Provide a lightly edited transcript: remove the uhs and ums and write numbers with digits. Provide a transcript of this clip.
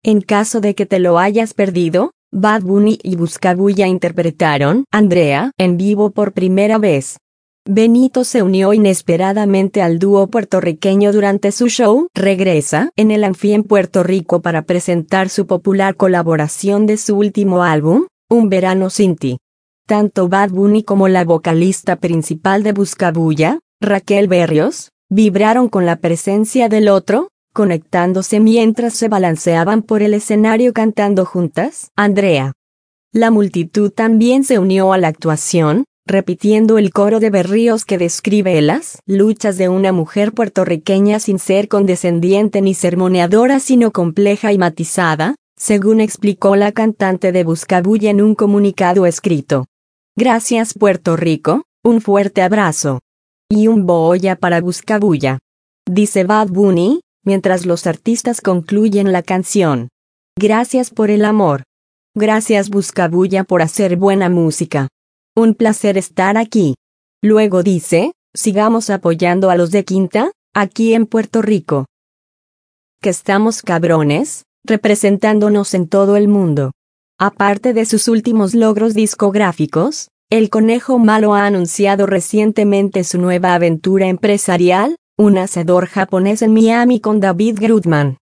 En caso de que te lo hayas perdido, Bad Bunny y Buscabulla interpretaron Andrea en vivo por primera vez. Benito se unió inesperadamente al dúo puertorriqueño durante su show Regresa en el Amphi en Puerto Rico para presentar su popular colaboración de su último álbum, Un Verano Sin Ti. Tanto Bad Bunny como la vocalista principal de Buscabulla, Raquel Berrios, vibraron con la presencia del otro, conectándose mientras se balanceaban por el escenario cantando juntas Andrea. La multitud también se unió a la actuación, repitiendo el coro de berríos que describe las luchas de una mujer puertorriqueña sin ser condescendiente ni sermoneadora sino compleja y matizada, según explicó la cantante de Buscabulla en un comunicado escrito. Gracias Puerto Rico, un fuerte abrazo. Y un boya para Buscabulla. Dice Bad Bunny, mientras los artistas concluyen la canción. Gracias por el amor. Gracias Buscabulla por hacer buena música. Un placer estar aquí. Luego dice, sigamos apoyando a los de Quinta, aquí en Puerto Rico. Que estamos cabrones, representándonos en todo el mundo. Aparte de sus últimos logros discográficos, el Conejo Malo ha anunciado recientemente su nueva aventura empresarial, un hacedor japonés en Miami con David Grutman.